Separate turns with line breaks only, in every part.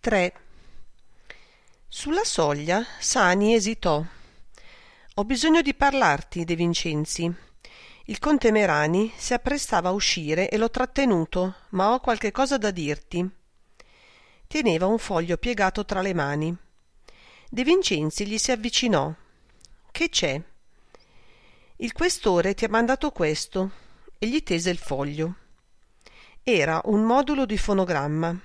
3. Sulla soglia Sani esitò. «Ho bisogno di parlarti, De Vincenzi». Il conte Merani si apprestava a uscire e l'ho trattenuto, ma ho qualche cosa da dirti. Teneva un foglio piegato tra le mani. De Vincenzi gli si avvicinò. «Che c'è?» «Il questore ti ha mandato questo», e gli tese il foglio. Era un modulo di fonogramma.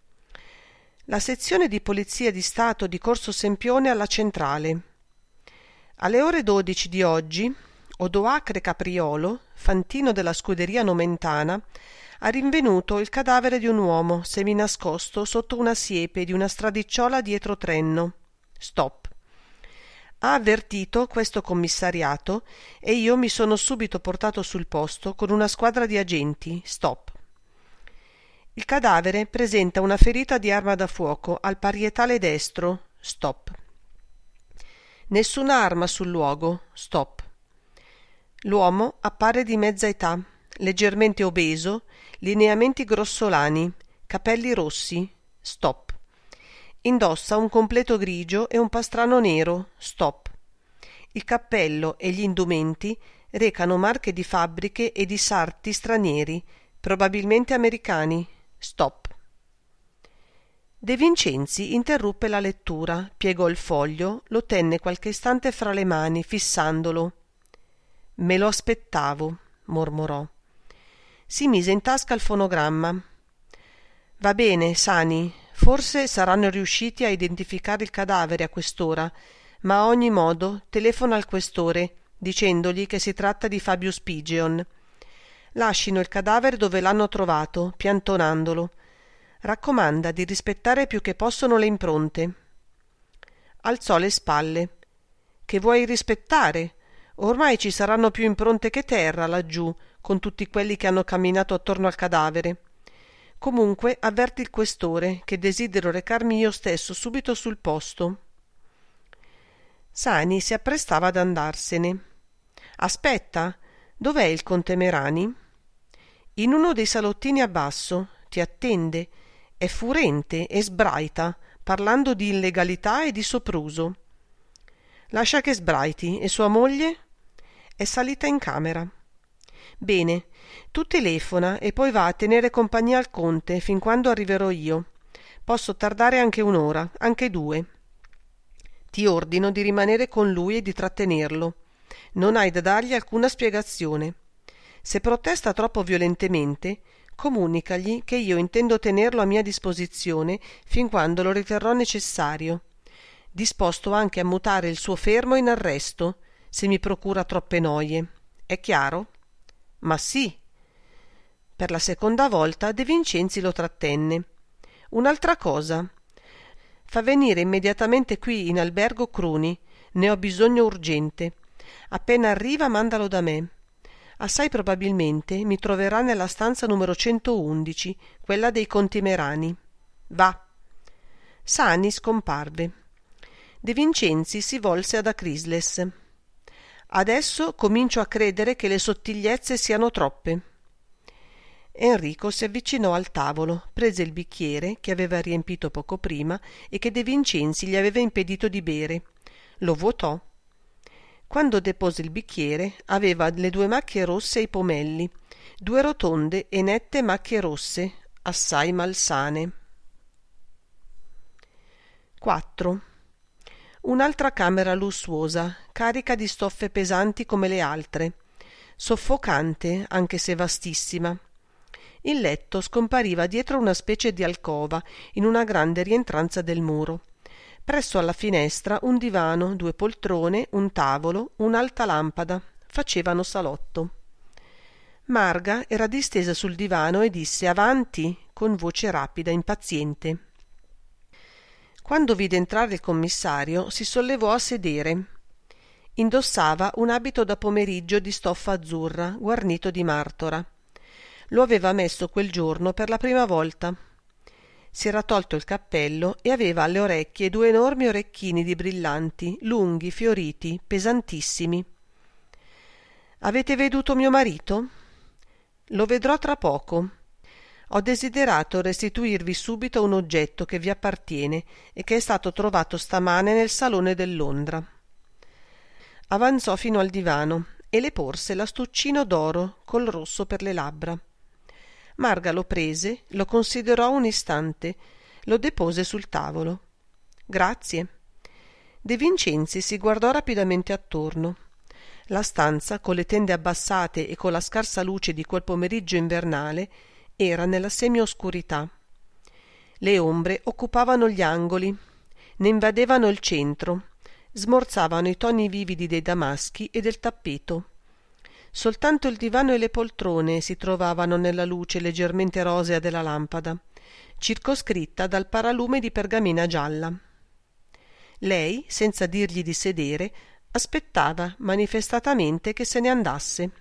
La sezione di Polizia di Stato di Corso Sempione alla centrale. Alle ore 12 di oggi, Odoacre Capriolo, fantino della scuderia nomentana, ha rinvenuto il cadavere di un uomo seminascosto sotto una siepe di una stradicciuola dietro Trenno. Stop. Ha avvertito questo commissariato e io mi sono subito portato sul posto con una squadra di agenti. Stop. Il cadavere presenta una ferita di arma da fuoco al parietale destro. Stop. Nessuna arma sul luogo. Stop. L'uomo appare di mezza età, leggermente obeso, lineamenti grossolani, capelli rossi. Stop. Indossa un completo grigio e un pastrano nero. Stop. Il cappello e gli indumenti recano marche di fabbriche e di sarti stranieri, probabilmente americani. Stop. De Vincenzi interruppe la lettura, piegò il foglio, lo tenne qualche istante fra le mani, fissandolo. «Me lo aspettavo», mormorò. Si mise in tasca il fonogramma. «Va bene, Sani, forse saranno riusciti a identificare il cadavere a quest'ora, ma a ogni modo telefona al questore, dicendogli che si tratta di Fabio Spigeon. Lascino il cadavere dove l'hanno trovato, piantonandolo. Raccomanda di rispettare più che possono le impronte». Alzò le spalle. «Che vuoi rispettare? Ormai ci saranno più impronte che terra laggiù, con tutti quelli che hanno camminato attorno al cadavere. Comunque avverti il questore che desidero recarmi io stesso subito sul posto». Sani si apprestava ad andarsene. «Aspetta, dov'è il conte Merani?» «In uno dei salottini a basso, ti attende. È furente e sbraita, parlando di illegalità e di sopruso». «Lascia che sbraiti. E sua moglie?» «È salita in camera». «Bene, tu telefona e poi va a tenere compagnia al conte fin quando arriverò io. Posso tardare anche un'ora, anche 2. Ti ordino di rimanere con lui e di trattenerlo. Non hai da dargli alcuna spiegazione. Se protesta troppo violentemente, comunicagli che io intendo tenerlo a mia disposizione fin quando lo riterrò necessario. Disposto anche a mutare il suo fermo in arresto, se mi procura troppe noie. È chiaro?» «Ma sì». Per la seconda volta De Vincenzi lo trattenne. «Un'altra cosa. Fa venire immediatamente qui in albergo Cruni. Ne ho bisogno urgente. Appena arriva mandalo da me. Assai probabilmente mi troverà nella stanza numero 111, quella dei conti Merani. Va». Sani scomparve. De Vincenzi si volse ad Acrisles. «Adesso comincio a credere che le sottigliezze siano troppe». Enrico si avvicinò al tavolo, prese il bicchiere che aveva riempito poco prima e che De Vincenzi gli aveva impedito di bere. Lo vuotò. Quando depose il bicchiere aveva le 2 macchie rosse ai pomelli, 2 rotonde e nette macchie rosse, assai malsane. 4. Un'altra camera lussuosa, carica di stoffe pesanti come le altre, soffocante anche se vastissima. Il letto scompariva dietro una specie di alcova in una grande rientranza del muro. Presso alla finestra un divano, 2 poltrone, un tavolo, un'alta lampada facevano salotto. Marga era distesa sul divano e disse «Avanti» con voce rapida, impaziente. Quando vide entrare il commissario si sollevò a sedere. Indossava un abito da pomeriggio di stoffa azzurra, guarnito di martora. Lo aveva messo quel giorno per la prima volta. Si era tolto il cappello e aveva alle orecchie 2 enormi orecchini di brillanti, lunghi, fioriti, pesantissimi. «Avete veduto mio marito?» «Lo vedrò tra poco. Ho desiderato restituirvi subito un oggetto che vi appartiene e che è stato trovato stamane nel salone del Londra. Avanzò fino al divano e le porse l'astuccino d'oro col rosso per le labbra. Marga lo prese, lo considerò un istante, lo depose sul tavolo. Grazie. De Vincenzi si guardò rapidamente attorno. La stanza, con le tende abbassate e con la scarsa luce di quel pomeriggio invernale, era nella semioscurità. Le ombre occupavano gli angoli, ne invadevano il centro, smorzavano i toni vividi dei damaschi e del tappeto. Soltanto il divano e le poltrone si trovavano nella luce leggermente rosea della lampada, circoscritta dal paralume di pergamena gialla. Lei, senza dirgli di sedere, aspettava manifestatamente che se ne andasse.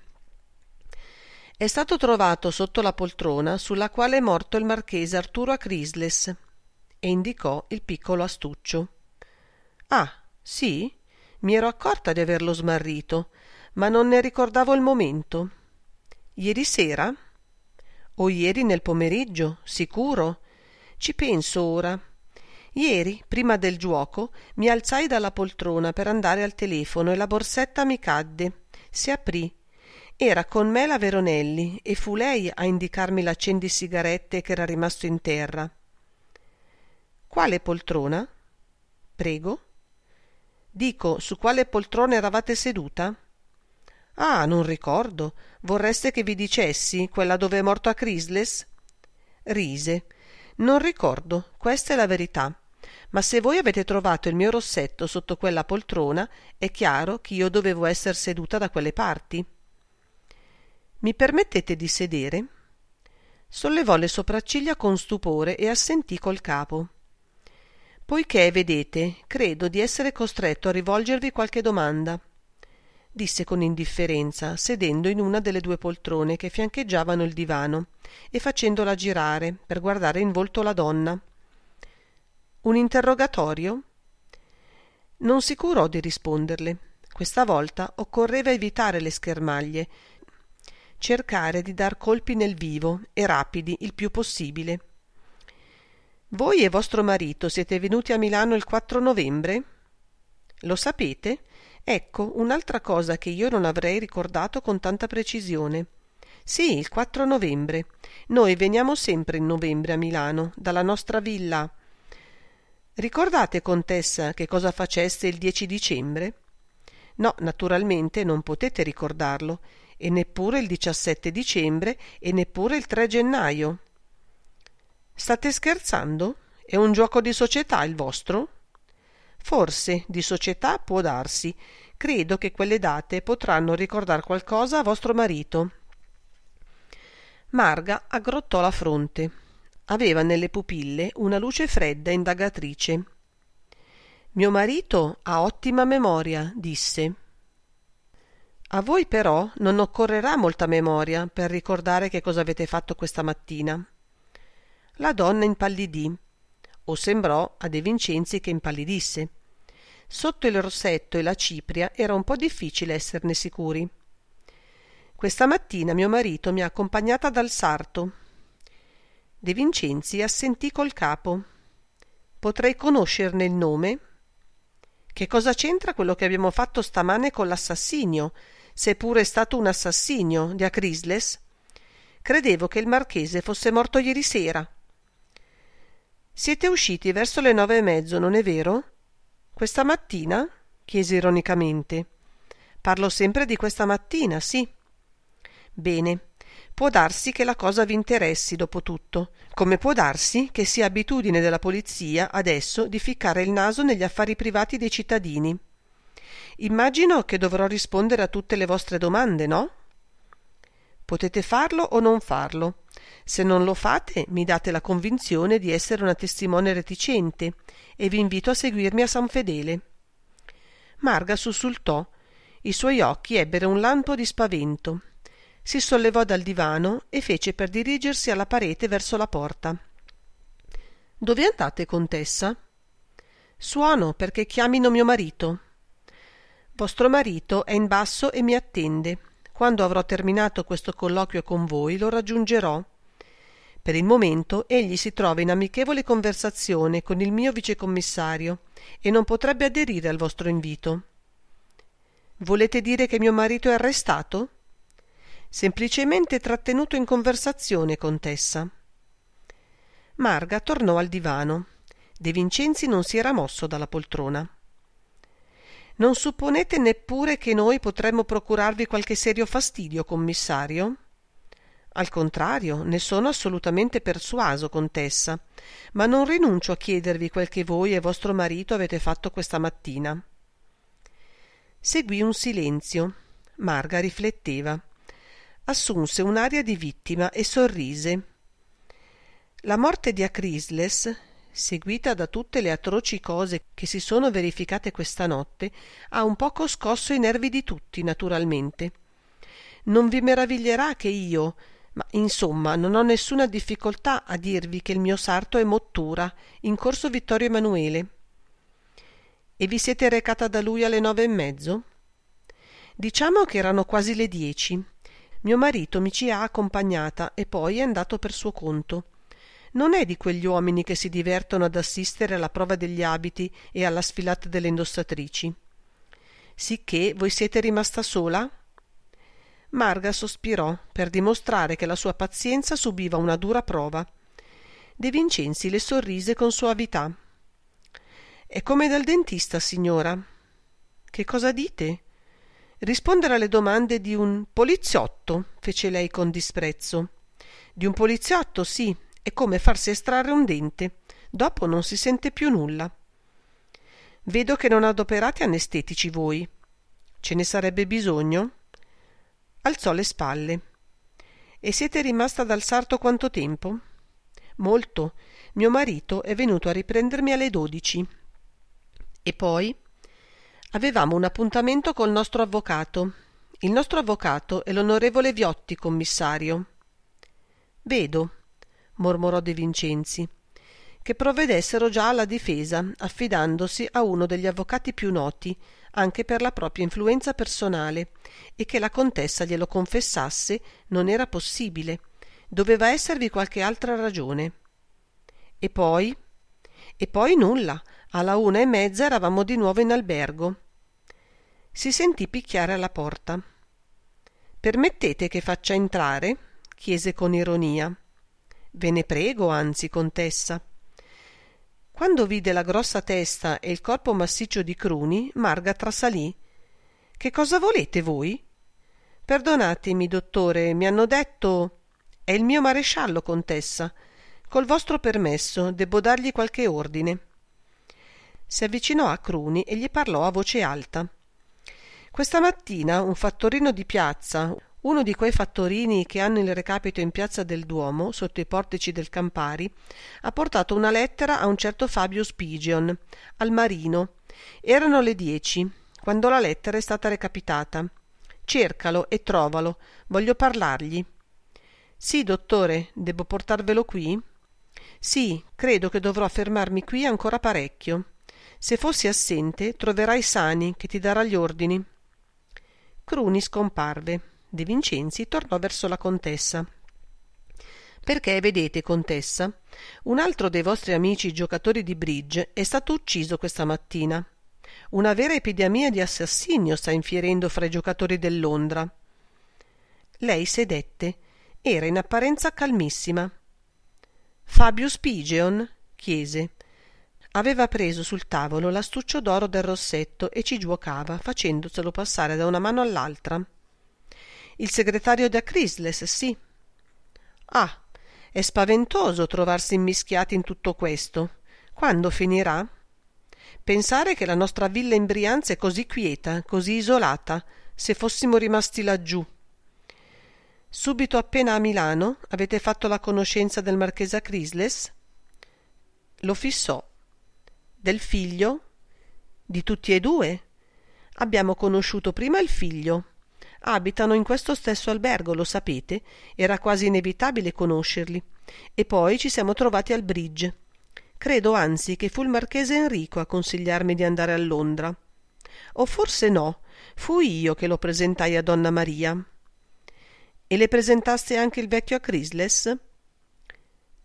È stato trovato sotto la poltrona sulla quale è morto il marchese Arturo Acrisles, e indicò il piccolo astuccio. Ah, sì? Mi ero accorta di averlo smarrito, ma non ne ricordavo il momento. Ieri sera? O ieri nel pomeriggio, sicuro? Ci penso ora. Ieri, prima del giuoco, mi alzai dalla poltrona per andare al telefono e la borsetta mi cadde. Si aprì. Era con me la Veronelli e fu lei a indicarmi l'accendisigarette che era rimasto in terra. Quale poltrona? Prego. Dico, su quale poltrona eravate seduta? Ah, non ricordo. Vorreste che vi dicessi, quella dove è morto Acrisles? Rise. Non ricordo, questa è la verità. Ma se voi avete trovato il mio rossetto sotto quella poltrona, è chiaro che io dovevo essere seduta da quelle parti. Mi permettete di sedere? Sollevò le sopracciglia con stupore e assentì col capo. Poiché, vedete, credo di essere costretto a rivolgervi qualche domanda, disse con indifferenza, sedendo in una delle due poltrone che fiancheggiavano il divano e facendola girare per guardare in volto la donna. Un interrogatorio? Non si curò di risponderle. Questa volta occorreva evitare le schermaglie, cercare di dar colpi nel vivo e rapidi il più possibile. Voi e vostro marito siete venuti a Milano il 4 novembre? Lo sapete? Ecco, un'altra cosa che io non avrei ricordato con tanta precisione. Sì, il 4 novembre. Noi veniamo sempre in novembre a Milano, dalla nostra villa. Ricordate, contessa, che cosa faceste il 10 dicembre? No, naturalmente non potete ricordarlo, e neppure il 17 dicembre e neppure il 3 gennaio. State scherzando? È un gioco di società il vostro? Forse di società può darsi. Credo che quelle date potranno ricordar qualcosa a vostro marito. Marga aggrottò la fronte. Aveva nelle pupille una luce fredda e indagatrice. Mio marito ha ottima memoria, disse. A voi però non occorrerà molta memoria per ricordare che cosa avete fatto questa mattina. La donna impallidì, o sembrò a De Vincenzi che impallidisse. Sotto il rossetto e la cipria era un po' difficile esserne sicuri. Questa mattina mio marito mi ha accompagnata dal sarto. De Vincenzi assentì col capo. Potrei conoscerne il nome? Che cosa c'entra quello che abbiamo fatto stamane con l'assassinio, se pure è stato un assassinio di Acrisles? Credevo che il marchese fosse morto ieri sera. Siete usciti verso le 9:30, non è vero? Questa mattina? Chiese ironicamente. Parlo sempre di questa mattina, sì. Bene, può darsi che la cosa vi interessi dopo tutto, come può darsi che sia abitudine della polizia adesso di ficcare il naso negli affari privati dei cittadini. Immagino che dovrò rispondere a tutte le vostre domande, no? Potete farlo o non farlo. Se non lo fate, mi date la convinzione di essere una testimone reticente e vi invito a seguirmi a San Fedele. Marga sussultò. I suoi occhi ebbero un lampo di spavento. Si sollevò dal divano e fece per dirigersi alla parete verso la porta. Dove andate, contessa? Suono perché chiamino mio marito. Vostro marito è in basso e mi attende. Quando avrò terminato questo colloquio con voi lo raggiungerò. Per il momento egli si trova in amichevole conversazione con il mio vicecommissario e non potrebbe aderire al vostro invito. Volete dire che mio marito è arrestato? Semplicemente trattenuto in conversazione, contessa. Marga tornò al divano. De Vincenzi non si era mosso dalla poltrona. Non supponete neppure che noi potremmo procurarvi qualche serio fastidio, commissario? Al contrario, ne sono assolutamente persuaso, contessa, ma non rinuncio a chiedervi quel che voi e vostro marito avete fatto questa mattina. Seguì un silenzio. Marga rifletteva. Assunse un'aria di vittima e sorrise. La morte di Acrisles, seguita da tutte le atroci cose che si sono verificate questa notte, ha un poco scosso i nervi di tutti, naturalmente. Non vi meraviglierà che io, ma insomma non ho nessuna difficoltà a dirvi che il mio sarto è Mottura, in corso Vittorio Emanuele. E vi siete recata da lui alle 9:30? Diciamo che erano quasi le 10. Mio marito mi ci ha accompagnata e poi è andato per suo conto. Non è di quegli uomini che si divertono ad assistere alla prova degli abiti e alla sfilata delle indossatrici. Sicché voi siete rimasta sola? Marga sospirò per dimostrare che la sua pazienza subiva una dura prova. De Vincenzi le sorrise con soavità. È come dal dentista, signora. Che cosa dite? Rispondere alle domande di un poliziotto, fece lei con disprezzo. Di un poliziotto, sì, è come farsi estrarre un dente. Dopo non si sente più nulla. Vedo che non adoperate anestetici voi. Ce ne sarebbe bisogno? Alzò le spalle. E siete rimasta dal sarto quanto tempo? Molto. Mio marito è venuto a riprendermi alle 12. E poi? Avevamo un appuntamento col nostro avvocato. Il nostro avvocato è l'onorevole Viotti, commissario. Vedo, mormorò De Vincenzi, che provvedessero già alla difesa, affidandosi a uno degli avvocati più noti, anche per la propria influenza personale, e che la contessa glielo confessasse non era possibile. Doveva esservi qualche altra ragione. E poi? E poi nulla. Alla 1:30 eravamo di nuovo in albergo. Si sentì picchiare alla porta. Permettete che faccia entrare? Chiese con ironia. Ve ne prego, anzi, contessa. Quando vide la grossa testa e il corpo massiccio di Cruni, Marga trasalì. Che cosa volete voi? Perdonatemi, dottore, mi hanno detto... È il mio maresciallo, contessa. Col vostro permesso, debbo dargli qualche ordine. Si avvicinò a Cruni e gli parlò a voce alta. Questa mattina un fattorino di piazza, uno di quei fattorini che hanno il recapito in piazza del Duomo, sotto i portici del Campari, ha portato una lettera a un certo Fabio Spigion, al Marino. Erano le 10, quando la lettera è stata recapitata. Cercalo e trovalo, voglio parlargli. Sì, dottore, debbo portarvelo qui? Sì, credo che dovrò fermarmi qui ancora parecchio. Se fossi assente, troverai Sani, che ti darà gli ordini. Cruni scomparve. De Vincenzi tornò verso la contessa. Perché, vedete, contessa, un altro dei vostri amici giocatori di bridge è stato ucciso questa mattina. Una vera epidemia di assassinio sta infierendo fra i giocatori del Londra. Lei sedette. Era in apparenza calmissima. Fabio Spigeon? Chiese. Aveva preso sul tavolo l'astuccio d'oro del rossetto e ci giuocava, facendoselo passare da una mano all'altra. Il segretario di Acrisles, sì. Ah, è spaventoso trovarsi immischiati in tutto questo. Quando finirà? Pensare che la nostra villa in Brianza è così quieta, così isolata, se fossimo rimasti laggiù. Subito appena a Milano avete fatto la conoscenza del marchese Acrisles? Lo fissò. Del figlio? Di tutti e due? Abbiamo conosciuto prima il figlio. Abitano in questo stesso albergo, lo sapete, era quasi inevitabile conoscerli. E poi ci siamo trovati al bridge. Credo anzi che fu il marchese Enrico a consigliarmi di andare a Londra. O forse no, fui io che lo presentai a donna Maria. E le presentaste anche il vecchio Acrisles?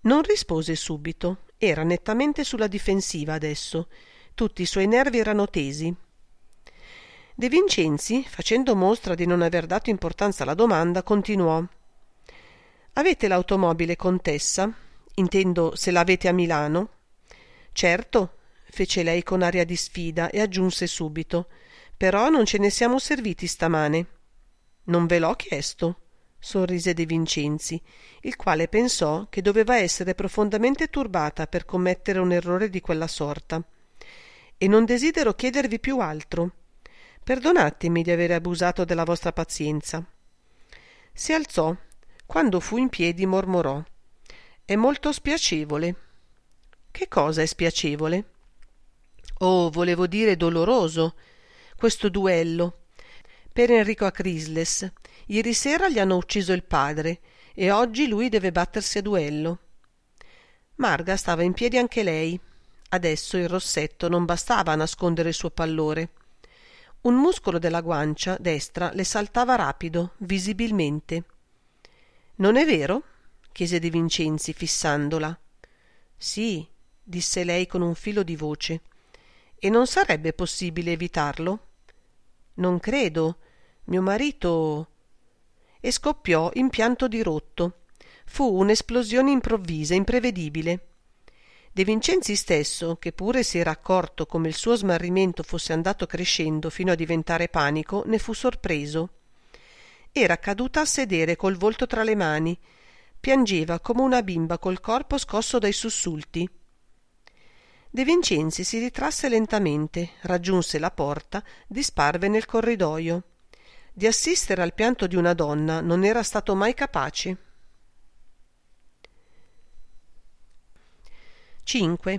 Non rispose subito, era nettamente sulla difensiva adesso, tutti i suoi nervi erano tesi. De Vincenzi, facendo mostra di non aver dato importanza alla domanda, continuò: «Avete l'automobile, contessa? Intendo se l'avete a Milano?» «Certo», fece lei con aria di sfida e aggiunse subito: «però non ce ne siamo serviti stamane». «Non ve l'ho chiesto», sorrise De Vincenzi, il quale pensò che doveva essere profondamente turbata per commettere un errore di quella sorta. «E non desidero chiedervi più altro. Perdonatemi di avere abusato della vostra pazienza». Si alzò. Quando fu in piedi mormorò: «È molto spiacevole». «Che cosa è spiacevole?» «Oh, volevo dire doloroso, questo duello. Per Enrico Acrisles. Ieri sera gli hanno ucciso il padre e oggi lui deve battersi a duello». Marga stava in piedi anche lei. Adesso il rossetto non bastava a nascondere il suo pallore. Un muscolo della guancia destra le saltava rapido, visibilmente. «Non è vero?» chiese De Vincenzi, fissandola. «Sì», disse lei con un filo di voce. «E non sarebbe possibile evitarlo?» «Non credo. Mio marito...» E scoppiò in pianto dirotto. Fu un'esplosione improvvisa, imprevedibile. De Vincenzi stesso, che pure si era accorto come il suo smarrimento fosse andato crescendo fino a diventare panico, ne fu sorpreso. Era caduta a sedere col volto tra le mani. Piangeva come una bimba col corpo scosso dai sussulti. De Vincenzi si ritrasse lentamente, raggiunse la porta, disparve nel corridoio. Di assistere al pianto di una donna non era stato mai capace. 5.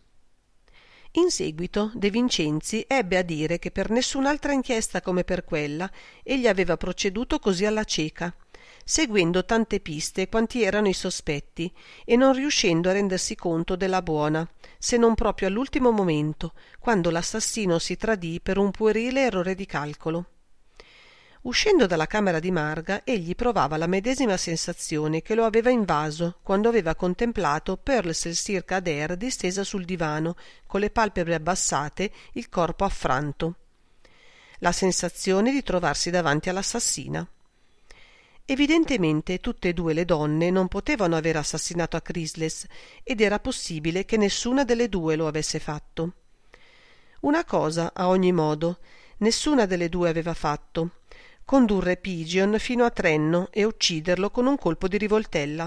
In seguito De Vincenzi ebbe a dire che per nessun'altra inchiesta come per quella egli aveva proceduto così alla cieca, seguendo tante piste quanti erano i sospetti e non riuscendo a rendersi conto della buona, se non proprio all'ultimo momento, quando l'assassino si tradì per un puerile errore di calcolo. Uscendo dalla camera di Marga, egli provava la medesima sensazione che lo aveva invaso quando aveva contemplato Pearl Celsir Adair distesa sul divano, con le palpebre abbassate, il corpo affranto. La sensazione di trovarsi davanti all'assassina. Evidentemente tutte e due le donne non potevano aver assassinato Acrisles ed era possibile che nessuna delle due lo avesse fatto. Una cosa, a ogni modo, nessuna delle due aveva fatto: condurre Pigeon fino a Trenno e ucciderlo con un colpo di rivoltella.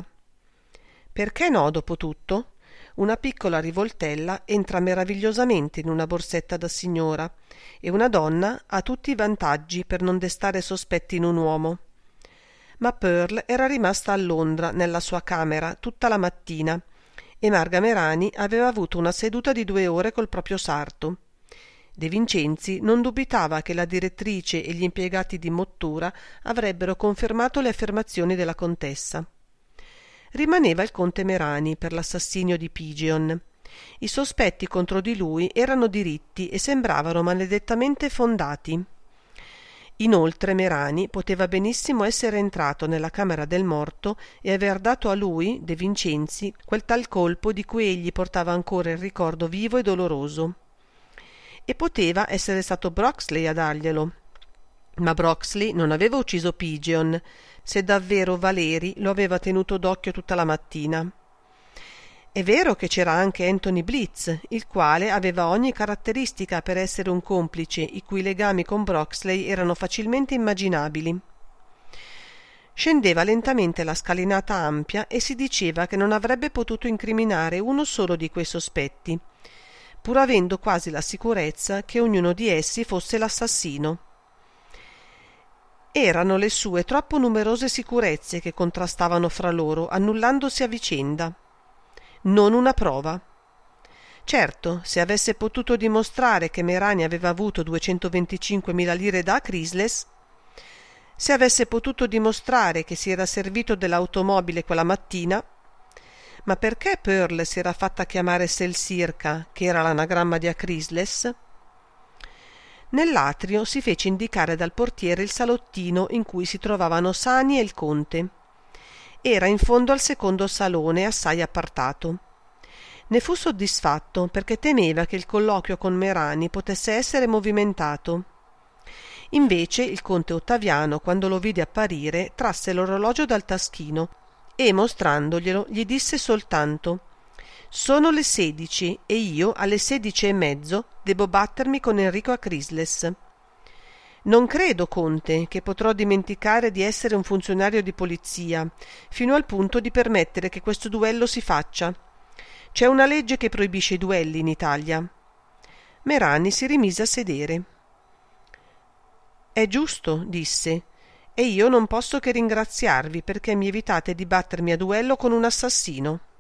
Perché no, dopo tutto? Una piccola rivoltella entra meravigliosamente in una borsetta da signora e una donna ha tutti i vantaggi per non destare sospetti in un uomo. Ma Pearl era rimasta a Londra nella sua camera tutta la mattina e Marga Merani aveva avuto una seduta di 2 ore col proprio sarto. De Vincenzi non dubitava che la direttrice e gli impiegati di Mottura avrebbero confermato le affermazioni della contessa. Rimaneva il conte Merani per l'assassinio di Pigeon. I sospetti contro di lui erano diritti e sembravano maledettamente fondati. Inoltre Merani poteva benissimo essere entrato nella camera del morto e aver dato a lui, De Vincenzi, quel tal colpo di cui egli portava ancora il ricordo vivo e doloroso. E poteva essere stato Broxley a darglielo. Ma Broxley non aveva ucciso Pigeon, se davvero Valeri lo aveva tenuto d'occhio tutta la mattina. È vero che c'era anche Anthony Blitz, il quale aveva ogni caratteristica per essere un complice i cui legami con Broxley erano facilmente immaginabili. Scendeva lentamente la scalinata ampia e si diceva che non avrebbe potuto incriminare uno solo di quei sospetti, pur avendo quasi la sicurezza che ognuno di essi fosse l'assassino. Erano le sue troppo numerose sicurezze che contrastavano fra loro, annullandosi a vicenda. Non una prova. Certo, se avesse potuto dimostrare che Merani aveva avuto 225.000 lire da Acrisles, se avesse potuto dimostrare che si era servito dell'automobile quella mattina. Ma perché Pearl si era fatta chiamare Selsirca, che era l'anagramma di Acrisles? Nell'atrio si fece indicare dal portiere il salottino in cui si trovavano Sani e il conte. Era in fondo al secondo salone, assai appartato. Ne fu soddisfatto perché temeva che il colloquio con Merani potesse essere movimentato. Invece il conte Ottaviano, quando lo vide apparire, trasse l'orologio dal taschino e, mostrandoglielo, gli disse soltanto: «Sono le 16 e io alle 16:30 debbo battermi con Enrico Acrisles. Non credo, conte, che potrò dimenticare di essere un funzionario di polizia, fino al punto di permettere che questo duello si faccia. C'è una legge che proibisce i duelli in Italia». Merani si rimise a sedere. «È giusto», disse, «e io non posso che ringraziarvi perché mi evitate di battermi a duello con un assassino».